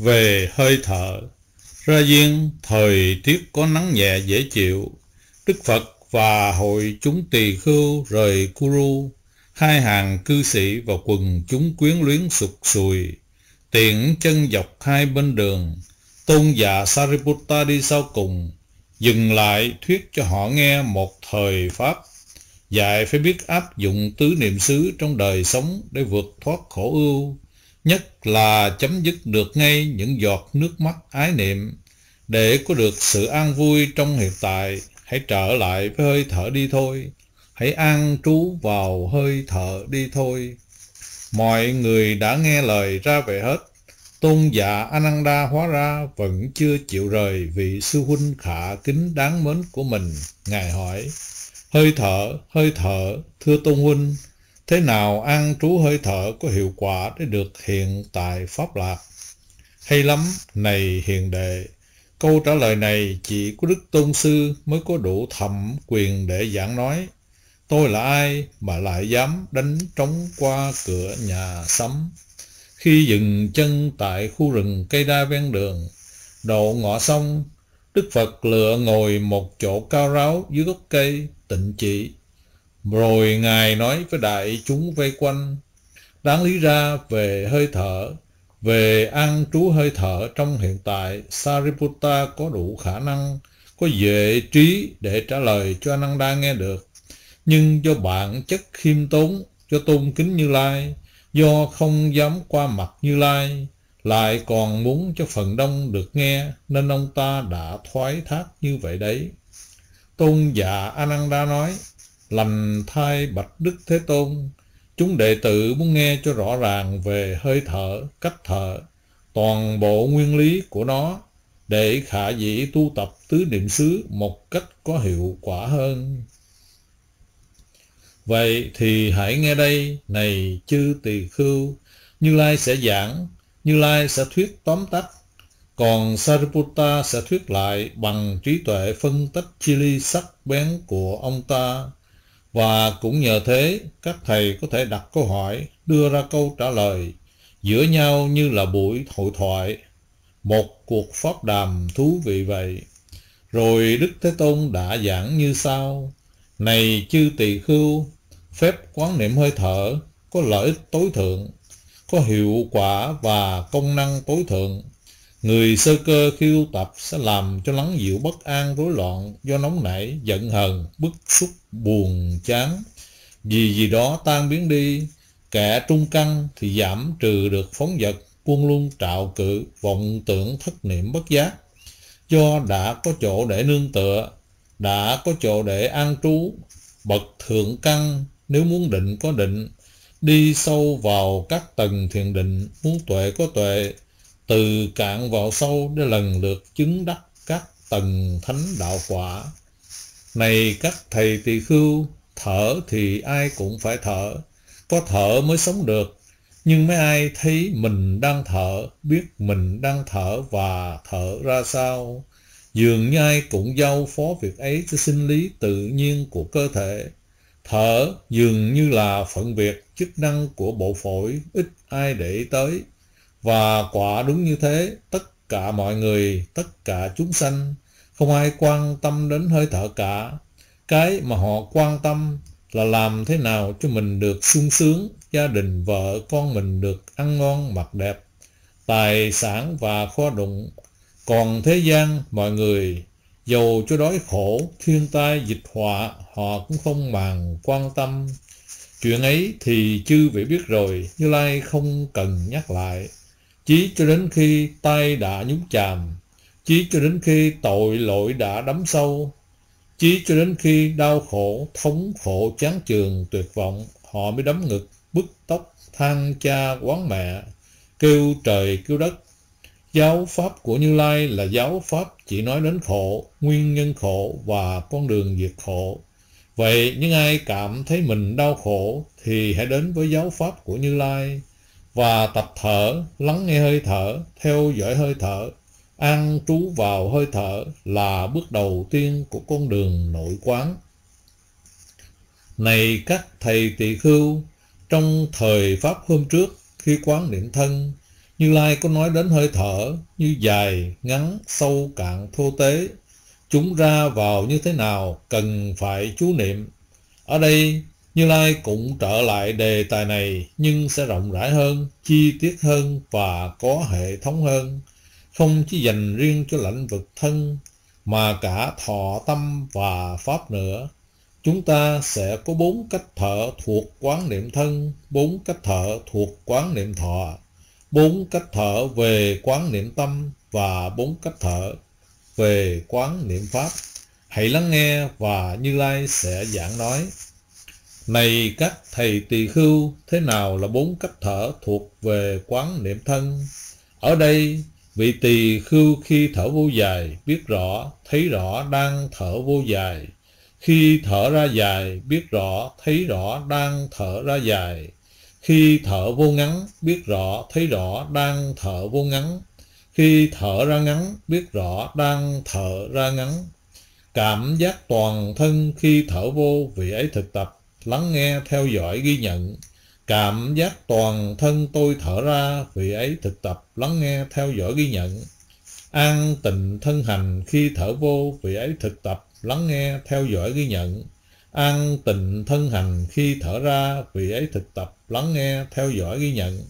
Về hơi thở, ra diên thời tiết có nắng nhẹ dễ chịu, Đức Phật và hội chúng tỳ khưu rời Kuru, hai hàng cư sĩ và quần chúng quyến luyến sụt sùi, tiện chân dọc hai bên đường. Tôn giả Sariputta đi sau cùng, dừng lại thuyết cho họ nghe một thời pháp, dạy phải biết áp dụng tứ niệm xứ trong đời sống để vượt thoát khổ ưu, nhất là chấm dứt được ngay những giọt nước mắt ái niệm. Để có được sự an vui trong hiện tại, hãy trở lại với hơi thở đi thôi. Hãy an trú vào hơi thở đi thôi. Mọi người đã nghe lời ra về hết. Tôn giả Ananda hóa ra vẫn chưa chịu rời vị sư huynh khả kính đáng mến của mình. Ngài hỏi: hơi thở, thưa Tôn huynh, thế nào an trú hơi thở có hiệu quả để được hiện tại pháp lạc? Hay lắm, này hiền đệ. Câu trả lời này chỉ có Đức Tôn Sư mới có đủ thẩm quyền để giảng nói. Tôi là ai mà lại dám đánh trống qua cửa nhà sắm? Khi dừng chân tại khu rừng cây đa ven đường, độ ngọ xong, Đức Phật lựa ngồi một chỗ cao ráo dưới gốc cây tịnh trị. Rồi Ngài nói với đại chúng vây quanh: đáng lý ra về hơi thở, về an trú hơi thở trong hiện tại, Sariputta có đủ khả năng, có huệ trí để trả lời cho Ananda nghe được. Nhưng do bản chất khiêm tốn, do tôn kính Như Lai, do không dám qua mặt Như Lai, lại còn muốn cho phần đông được nghe, nên ông ta đã thoái thác như vậy đấy. Tôn giả Ananda nói: lành thay bạch Đức Thế Tôn, chúng đệ tử muốn nghe cho rõ ràng về hơi thở, cách thở, toàn bộ nguyên lý của nó, để khả dĩ tu tập tứ niệm xứ một cách có hiệu quả hơn. Vậy thì hãy nghe đây, này chư tỳ khưu. Như Lai sẽ giảng, Như Lai sẽ thuyết tóm tắt, còn Sariputta sẽ thuyết lại bằng trí tuệ phân tích chi ly sắc bén của ông ta. Và cũng nhờ thế, các thầy có thể đặt câu hỏi, đưa ra câu trả lời giữa nhau như là buổi hội thoại, một cuộc pháp đàm thú vị vậy. Rồi Đức Thế Tôn đã giảng như sau: này chư tỳ khưu, phép quán niệm hơi thở có lợi ích tối thượng, có hiệu quả và công năng tối thượng. Người sơ cơ khi tu tập sẽ làm cho lắng dịu bất an rối loạn do nóng nảy, giận hờn, bức xúc, buồn chán gì đó tan biến đi. Kẻ trung căn thì giảm trừ được phóng dật, buông lung trạo cự, vọng tưởng thất niệm bất giác. Do đã có chỗ để nương tựa, đã có chỗ để an trú. Bậc thượng căn nếu muốn định có định, đi sâu vào các tầng thiền định, muốn tuệ có tuệ, từ cạn vào sâu để lần lượt chứng đắc các tầng thánh đạo quả. Này các thầy tỳ khưu, thở thì ai cũng phải thở, có thở mới sống được. Nhưng mấy ai thấy mình đang thở, biết mình đang thở và thở ra sao, dường như ai cũng giao phó việc ấy cho sinh lý tự nhiên của cơ thể. Thở dường như là phận việc, chức năng của bộ phổi, ít ai để ý tới. Và quả đúng như thế, tất cả mọi người, tất cả chúng sanh, không ai quan tâm đến hơi thở cả. Cái mà họ quan tâm là làm thế nào cho mình được sung sướng, gia đình vợ con mình được ăn ngon mặc đẹp, tài sản và kho đụng. Còn thế gian mọi người, dầu cho đói khổ, thiên tai, dịch họa, họ cũng không màng quan tâm. Chuyện ấy thì chư vị biết rồi, Như Lai không cần nhắc lại. Chí cho đến khi tay đã nhúng chàm, chí cho đến khi tội lỗi đã đắm sâu, chí cho đến khi đau khổ, thống khổ, chán chường, tuyệt vọng, họ mới đấm ngực, bứt tóc, than cha oán mẹ, kêu trời kêu đất. Giáo pháp của Như Lai là giáo pháp chỉ nói đến khổ, nguyên nhân khổ và con đường diệt khổ. Vậy những ai cảm thấy mình đau khổ thì hãy đến với giáo pháp của Như Lai và tập thở, lắng nghe hơi thở, theo dõi hơi thở. An trú vào hơi thở là bước đầu tiên của con đường nội quán. Này các thầy tỳ khưu, trong thời pháp hôm trước, khi quán niệm thân, Như Lai có nói đến hơi thở như dài, ngắn, sâu, cạn, thô tế, chúng ra vào như thế nào cần phải chú niệm. Ở đây Như Lai cũng trở lại đề tài này, nhưng sẽ rộng rãi hơn, chi tiết hơn và có hệ thống hơn, không chỉ dành riêng cho lĩnh vực thân mà cả thọ, tâm và pháp nữa. Chúng ta sẽ có 4 cách thở thuộc quán niệm thân, 4 cách thở thuộc quán niệm thọ, 4 cách thở về quán niệm tâm và 4 cách thở về quán niệm pháp. Hãy lắng nghe và Như Lai sẽ giảng nói. Này các thầy tỳ khưu, thế nào là 4 cách thở thuộc về quán niệm thân? Ở đây, vị tỳ khưu khi thở vô dài biết rõ, thấy rõ đang thở vô dài. Khi thở ra dài biết rõ, thấy rõ đang thở ra dài. Khi thở vô ngắn biết rõ, thấy rõ đang thở vô ngắn. Khi thở ra ngắn biết rõ đang thở ra ngắn. Cảm giác toàn thân khi thở vô, vị ấy thực tập, lắng nghe, theo dõi, ghi nhận. Cảm giác toàn thân tôi thở ra, vị ấy thực tập, lắng nghe, theo dõi, ghi nhận. An tịnh thân hành khi thở vô, vị ấy thực tập, lắng nghe, theo dõi, ghi nhận. An tịnh thân hành khi thở ra, vị ấy thực tập, lắng nghe, theo dõi, ghi nhận.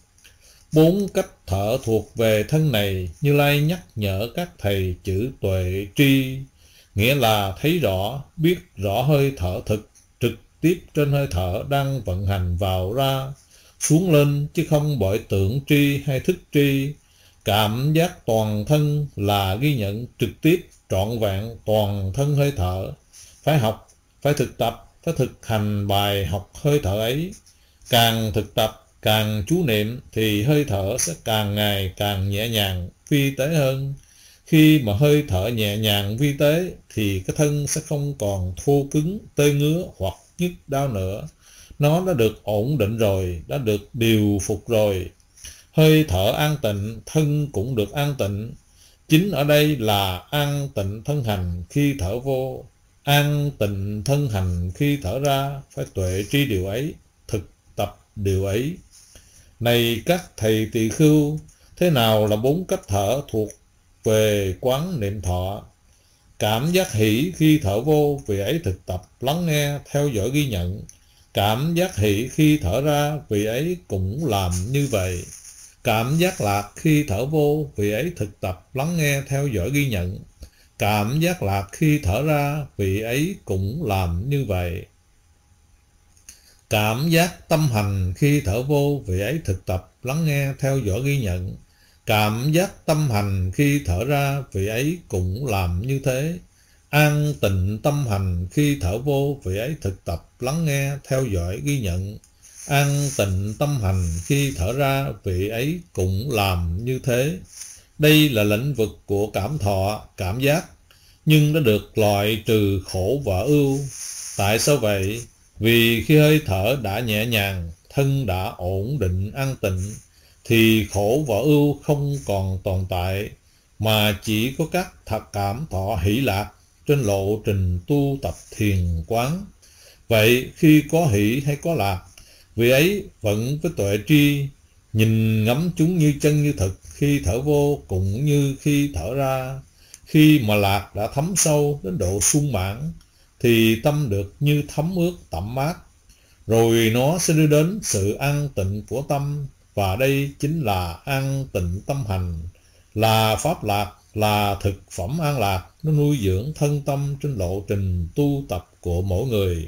4 cách thở thuộc về thân này, Như Lai nhắc nhở các thầy chữ tuệ tri, nghĩa là thấy rõ, biết rõ hơi thở thực, trực tiếp trên hơi thở đang vận hành vào ra, xuống lên, chứ không bởi tưởng tri hay thức tri. Cảm giác toàn thân là ghi nhận trực tiếp, trọn vẹn toàn thân hơi thở. Phải học, phải thực tập, phải thực hành bài học hơi thở ấy. Càng thực tập, càng chú niệm thì hơi thở sẽ càng ngày càng nhẹ nhàng, vi tế hơn. Khi mà hơi thở nhẹ nhàng vi tế thì cái thân sẽ không còn thô cứng, tê ngứa hoặc nhức đau nữa. Nó đã được ổn định rồi, đã được điều phục rồi. Hơi thở an tịnh, thân cũng được an tịnh. Chính ở đây là an tịnh thân hành khi thở vô, an tịnh thân hành khi thở ra. Phải tuệ tri điều ấy, thực tập điều ấy. Này các thầy tỳ khưu, thế nào là 4 cách thở thuộc về quán niệm thọ? Cảm giác hỷ khi thở vô, vị ấy thực tập, lắng nghe, theo dõi, ghi nhận. Cảm giác hỷ khi thở ra, vị ấy cũng làm như vậy. Cảm giác lạc khi thở vô, vị ấy thực tập, lắng nghe, theo dõi, ghi nhận. Cảm giác lạc khi thở ra, vị ấy cũng làm như vậy. Cảm giác tâm hành khi thở vô, vị ấy thực tập, lắng nghe, theo dõi, ghi nhận. Cảm giác tâm hành khi thở ra, vị ấy cũng làm như thế. An tịnh tâm hành khi thở vô, vị ấy thực tập, lắng nghe, theo dõi, ghi nhận. An tịnh tâm hành khi thở ra, vị ấy cũng làm như thế. Đây là lĩnh vực của cảm thọ, cảm giác, nhưng đã được loại trừ khổ và ưu. Tại sao vậy? Vì khi hơi thở đã nhẹ nhàng, thân đã ổn định, an tịnh, thì khổ và ưu không còn tồn tại, mà chỉ có các thật cảm thọ hỷ lạc trên lộ trình tu tập thiền quán. Vậy khi có hỷ hay có lạc, vị ấy vẫn với tuệ tri, nhìn ngắm chúng như chân như thực, khi thở vô cũng như khi thở ra. Khi mà lạc đã thấm sâu đến độ sung mãn, thì tâm được như thấm ướt tẩm mát, rồi nó sẽ đưa đến sự an tịnh của tâm. Và đây chính là an tịnh tâm hành, là pháp lạc, là thực phẩm an lạc, nó nuôi dưỡng thân tâm trên lộ trình tu tập của mỗi người.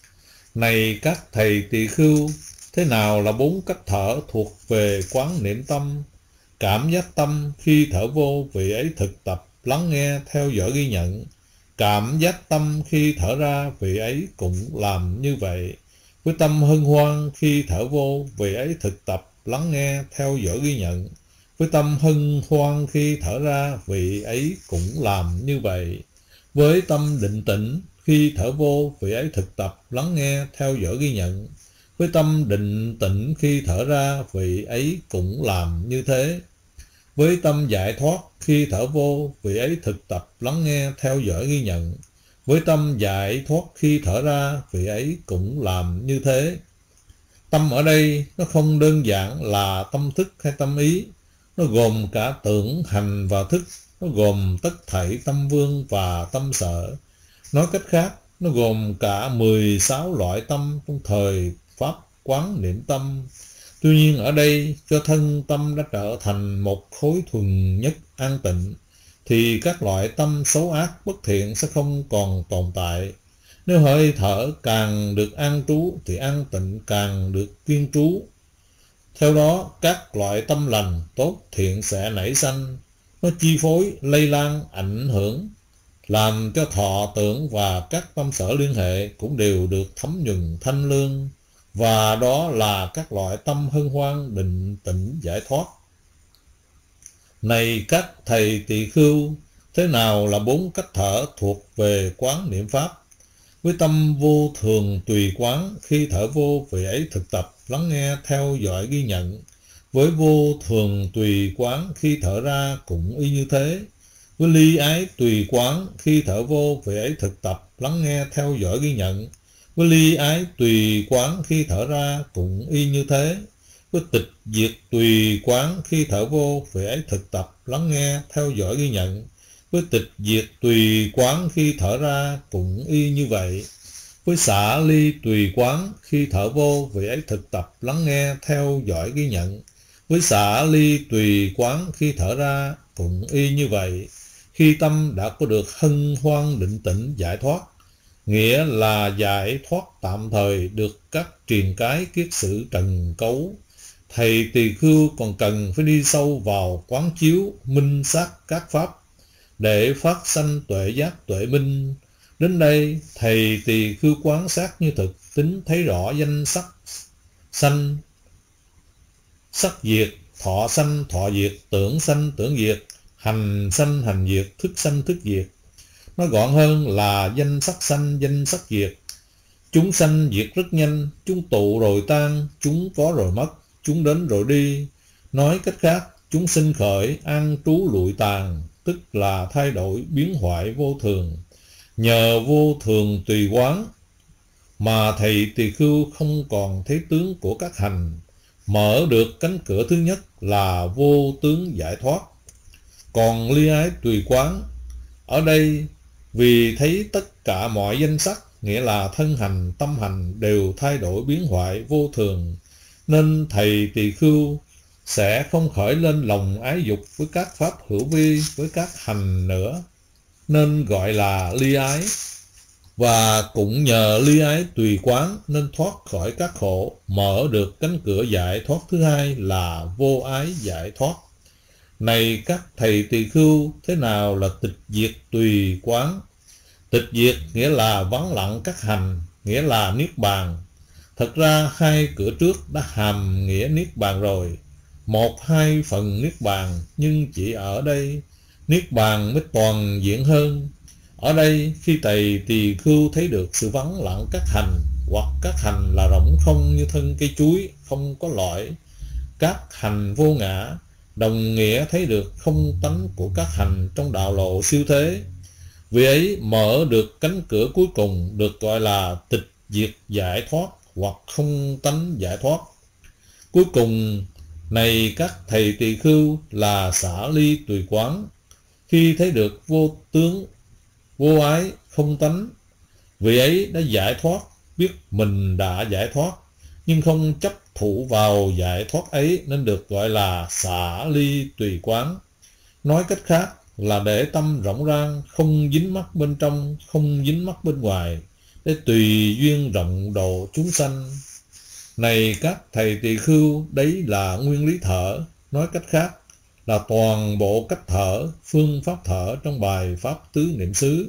Này các thầy tỳ khưu, thế nào là 4 cách thở thuộc về quán niệm tâm? Cảm giác tâm khi thở vô, vị ấy thực tập, lắng nghe, theo dõi, ghi nhận. Cảm giác tâm khi thở ra, vị ấy cũng làm như vậy. Với tâm hân hoan khi thở vô, vị ấy thực tập, lắng nghe, theo dõi, ghi nhận. Với tâm hân hoan khi thở ra, vị ấy cũng làm như vậy. Với tâm định tĩnh khi thở vô, vị ấy thực tập, lắng nghe, theo dõi, ghi nhận. Với tâm định tĩnh khi thở ra, vị ấy cũng làm như thế. Với tâm giải thoát khi thở vô, vị ấy thực tập, lắng nghe, theo dõi, ghi nhận. Với tâm giải thoát khi thở ra, vị ấy cũng làm như thế. Tâm ở đây nó không đơn giản là tâm thức hay tâm ý, nó gồm cả tưởng, hành và thức, nó gồm tất thảy tâm vương và tâm sở. Nói cách khác, nó gồm cả 16 loại tâm trong thời pháp quán niệm tâm. Tuy nhiên ở đây, cho thân tâm đã trở thành một khối thuần nhất an tịnh, thì các loại tâm xấu ác bất thiện sẽ không còn tồn tại. Nếu hơi thở càng được an trú, thì an tịnh càng được kiên trú. Theo đó, các loại tâm lành, tốt, thiện sẽ nảy sanh. Nó chi phối, lây lan, ảnh hưởng, làm cho thọ tưởng và các tâm sở liên hệ cũng đều được thấm nhuần thanh lương. Và đó là các loại tâm hân hoan, định tĩnh, giải thoát. Này các thầy tỳ khưu, thế nào là 4 cách thở thuộc về quán niệm pháp? Với tâm vô thường tùy quán, khi thở vô, vị ấy thực tập, lắng nghe, theo dõi, ghi nhận. Với vô thường tùy quán, khi thở ra cũng y như thế. Với ly ái tùy quán, khi thở vô, vị ấy thực tập, lắng nghe, theo dõi, ghi nhận. Với ly ái tùy quán, khi thở ra cũng y như thế. Với tịch diệt tùy quán, khi thở vô, vị ấy thực tập, lắng nghe, theo dõi, ghi nhận. Với tịch diệt tùy quán, khi thở ra cũng y như vậy. Với xả ly tùy quán, khi thở vô, vị ấy thực tập, lắng nghe, theo dõi, ghi nhận. Với xả ly tùy quán, khi thở ra cũng y như vậy. Khi tâm đã có được hân hoan định tĩnh giải thoát, nghĩa là giải thoát tạm thời, được các triền cái kiết sử trần cấu, thầy tỳ khưu còn cần phải đi sâu vào quán chiếu minh sát các pháp để phát sanh tuệ giác tuệ minh. Đến đây, thầy tỳ khưu quán sát như thực, tính thấy rõ danh sắc sanh sắc diệt, thọ sanh thọ diệt, tưởng sanh tưởng diệt, hành sanh hành diệt, thức sanh thức diệt. Nói gọn hơn là danh sắc sanh danh sắc diệt. Chúng sanh diệt rất nhanh, chúng tụ rồi tan, chúng có rồi mất, chúng đến rồi đi. Nói cách khác, chúng sinh khởi, an trú lụi tàn, tức là thay đổi biến hoại vô thường. Nhờ vô thường tùy quán mà thầy tỳ khưu không còn thấy tướng của các hành, mở được cánh cửa thứ nhất là vô tướng giải thoát. Còn ly ái tùy quán, ở đây vì thấy tất cả mọi danh sắc, nghĩa là thân hành, tâm hành đều thay đổi biến hoại vô thường, nên thầy tỳ khưu sẽ không khởi lên lòng ái dục với các pháp hữu vi, với các hành nữa, nên gọi là ly ái. Và cũng nhờ ly ái tùy quán nên thoát khỏi các khổ, mở được cánh cửa giải thoát thứ hai là vô ái giải thoát. Này các thầy tỳ khưu, thế nào là tịch diệt tùy quán? Tịch diệt nghĩa là vắng lặng các hành, nghĩa là niết bàn. Thật ra hai cửa trước đã hàm nghĩa niết bàn rồi, 1-2 phần niết bàn, nhưng chỉ ở đây niết bàn mới toàn diện hơn. Ở đây, khi thầy tỳ khưu thấy được sự vắng lặng các hành, hoặc các hành là rỗng không như thân cây chuối, không có lõi, các hành vô ngã, đồng nghĩa thấy được không tánh của các hành trong đạo lộ siêu thế. Vì ấy mở được cánh cửa cuối cùng, được gọi là tịch diệt giải thoát hoặc không tánh giải thoát. Cuối cùng này các thầy tỳ khưu là xả ly tùy quán, khi thấy được vô tướng, vô ái, không tánh, vì ấy đã giải thoát, biết mình đã giải thoát, nhưng không chấp thủ vào giải thoát ấy, nên được gọi là xả ly tùy quán. Nói cách khác là để tâm rộng rang, không dính mắc bên trong, không dính mắc bên ngoài, để tùy duyên rộng độ chúng sanh. Này các thầy tỳ khưu, đấy là nguyên lý thở. Nói cách khác là toàn bộ cách thở, phương pháp thở trong bài Pháp Tứ Niệm xứ.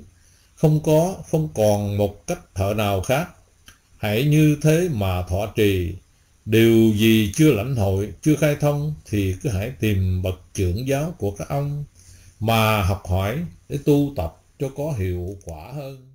Không còn một cách thở nào khác. Hãy như thế mà thọ trì. Điều gì chưa lãnh hội, chưa khai thông thì cứ hãy tìm bậc trưởng giáo của các ông mà học hỏi để tu tập cho có hiệu quả hơn.